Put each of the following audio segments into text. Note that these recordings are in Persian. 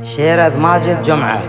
شعر از ماجد جمعة.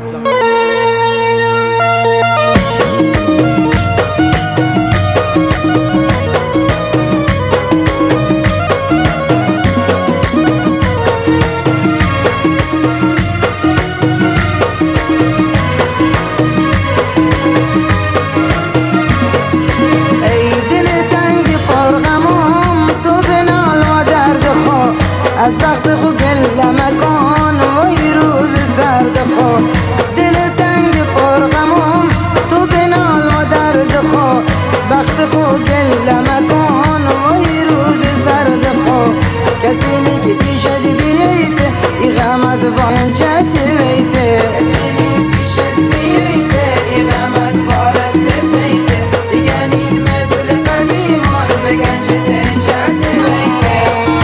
از بخت خو گله مکن وای روز سرد خو دل تنگ پر غمم تو بنال و درد خو بخت خو گله مکن وای روز سرد خو کسی نی که پیشت بیایده ای غم از بانچت بیایده کسی نی پیشت بیایده ای غم از بارت بسیده دیگه نین مثل قدیمان بگن چه تنشت بیایده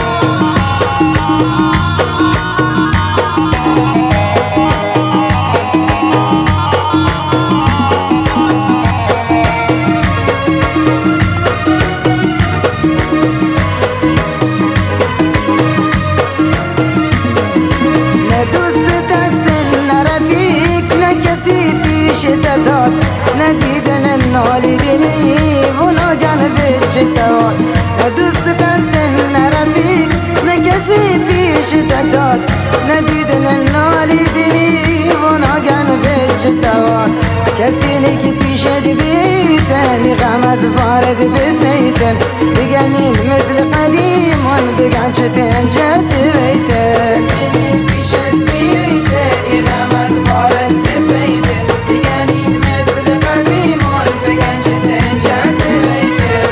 داد ندیدن نالیدنی و ناگهان پیش دواد دوست دست نرفیق نه کسی پیش داد ندیدن نالیدنی و ناگهان پیش دواد کسی نی که پیشت بیتن غم از بارد بسیتن بگنین مثل قدیمان بگن چتن چت بیتن کسی نی پیشت بیتن غم از بارد بسیتن بگنین مثل قدیمان بگن چتن چت بیتن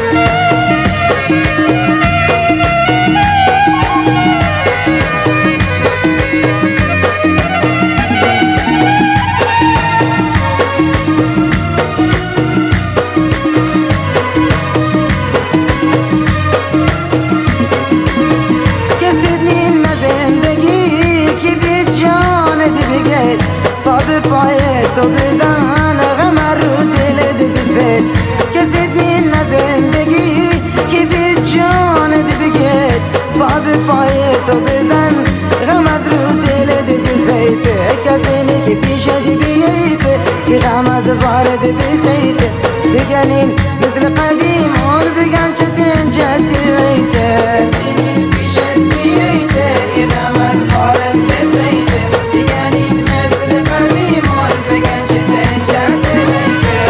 پای تو بزن غم رو دلت بزد کسی نین زندگی که بی جانت بگید پای تو بزن غم رو دلت بزد کسی نی که پیشت بیایید که غم از بارد بزد بگنین مثل قدیمان بگن چتن چت بیده کسی نی پیشت بیایید که غم از بارد بزد بگنین مثل قدیمان بگن چتن چت بیده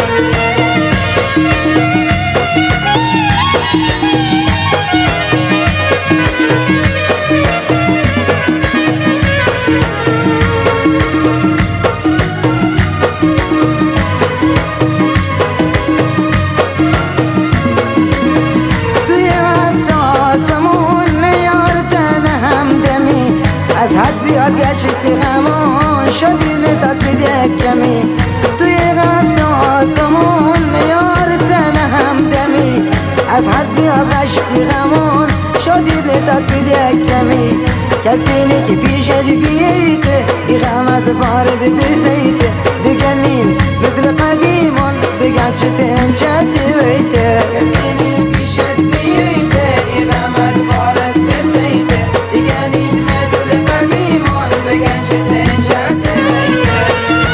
توی هفت آسمون یار تن همدمی از حد زیاد گشت غمان شدی نتاد بده کمی توی هفت آسمون یار تن همدمی از حد زیاد گشت غمان شدی نتاد بده کمی کسی نی که پیشت بیایده ای غم از بارد بسیده بگنین مثل قدیمان بگن چتن چت بیده کسی نی پیشت بیایده ای غم از بارد بسیده بگنین مثل قدیمان بگن چتن چت بیده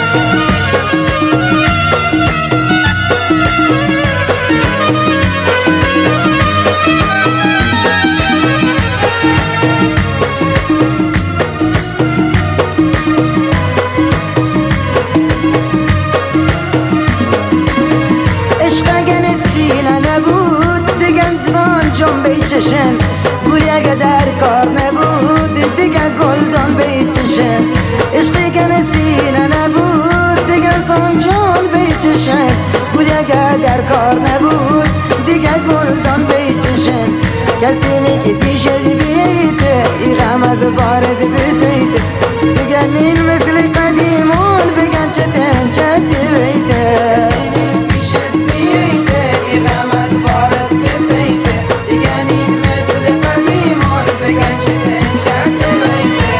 چشن گولی اگه در کار نبود دیگه گلدان بیچشن عشقی که نسینه نبود دیگه سانجان بیچشن گولی اگه در کار نبود دیگه گلدان بیچشن کسی نی که پیشت بیایده ای غم از بارد بسیده بگنین مثل قدیمان بگن چتن چت بیده کسی نی پیشت بیایده ای غم از بارد بسیده بگنین مثل قدیمان بگن چتن چت بیده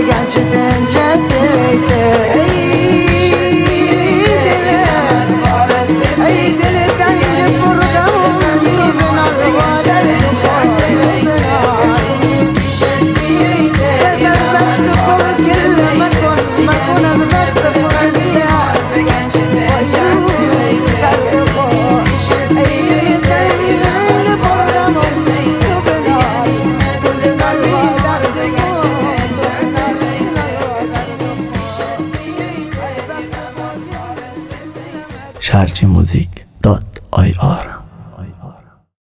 بگن چه تنجد بیته ای دل تنگ پرغم تو بنا روادر sharjmusic.ir